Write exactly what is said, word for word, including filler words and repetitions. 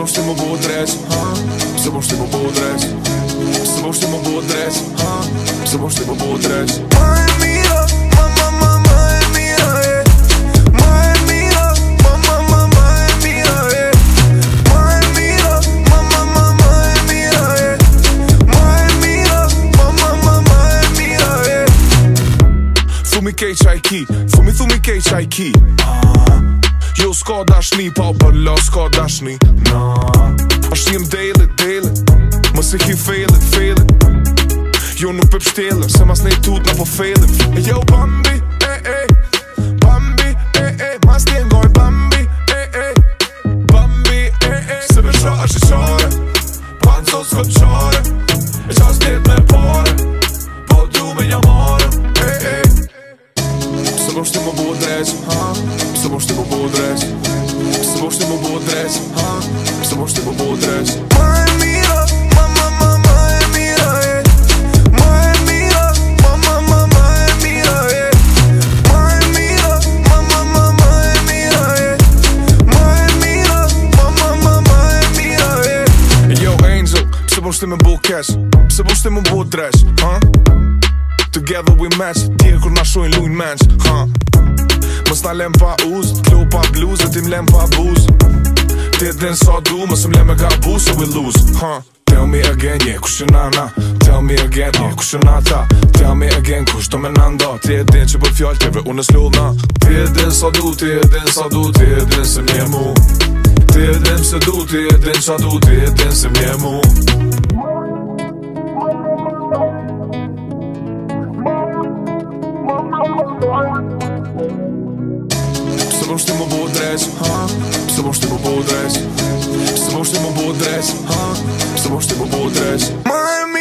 Pse po shti mu bo dreq, ha? Pse po shti mu bo dreq? Pse po shti mu bo dreq, ha? Pse po shti mu bo dreq? Ma e mira, ma ma ma ma e mira, eh. Ma e mira, ma ma ma ma e mira, eh. Ma e mira, ma ma ma ma e mira, eh. Ma e mira, ma ma ma ma e mira, eh. Thumi kej qaj ki, thumi thumi kej qaj ki, ah. Jo s'ka dashni, pa o përla s'ka dashni, na. Ashtë jem dele, dele, më se ki fejlet, fejlet. Jo nuk për pështele, se mas nej tut na po fejlet. E jo Bambi, e e, Bambi, e e, mas t'jen goj Bambi, e e, Bambi, e e. Se me qa është i qare, pa në zot s'ko qare, e qas dit me pare, po du me jamare, e e. Pse po shti mu bo dreq, ha? Pse po shti mu bo dreq? Pse po shti mu bo dreq, ha? Pse po shti mu bo dreq? Ma e mira, ma ma ma ma e mira, eh. Ma e mira, ma ma ma ma e mira, eh. Ma e mira, ma ma ma ma e mira, eh. Ma e mira, ma ma ma ma e mira, eh. Yo Angel, pse po shti me bo keq? Pse po shti mu bo dreq, ha? Together we match, tjerë kur na shojnë lujnë menq, ha? Mës na lem pa uz, t'lo pa bluz, e tim lem pa buz. Ti e din sa du, mës m'lem me gabu, so we lose, ha? Tell me again, yeah, kush e nana. Tell me again, yeah, kush e nata. Tell me again, kush to me nanda. Ti e din që për fjall tjeve unë s'lullna. Ti e din sa du, ti e din sa du, ti e din se m'je mu. Ti e din se du, ti e din sa du, ti e din se m'je mu. Pse po shti mu bo dreq, ha? Pse po shti mu bo dreq? Pse po shti mu bo dreq, ha? Pse po shti mu bo dreq? Ma e